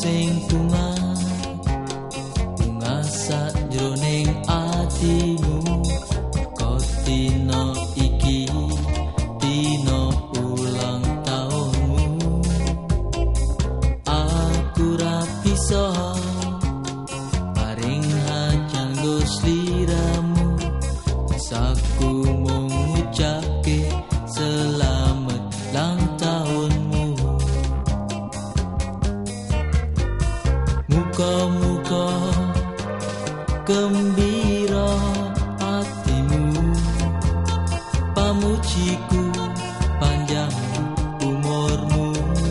sing bunga sajroning atimu. Dino iki dino ulang tahunmu. Aku ra bisa paring hajanggo sliramu. Saku mung ngucapke selamat lang tahunmu. Muga-muga gembira hatimu, pamujiku panjang umurmu.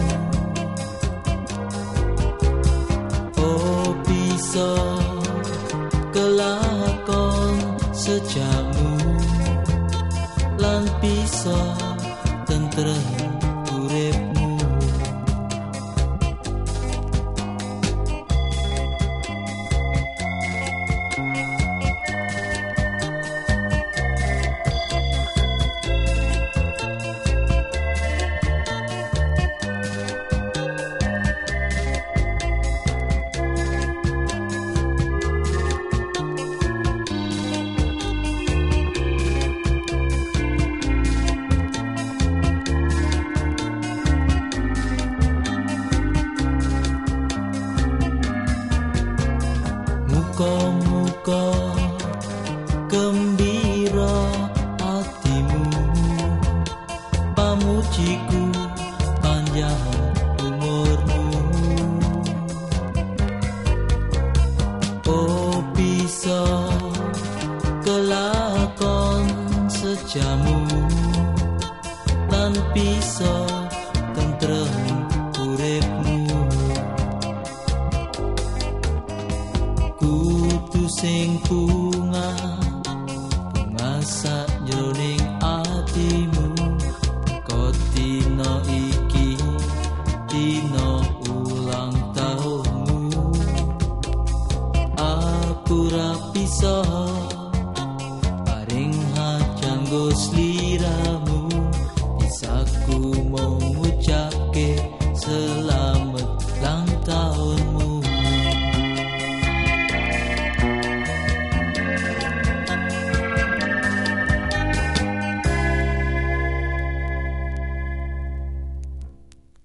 Oh bisa kelakon sejamu, lan bisa tentrem uripmu. Muga-muga gembira hatimu, pamujiku panjang umurmu. Oh bisa kelakon sejamu, lan bisa tentrem uripmu. Kudu sing bunga sak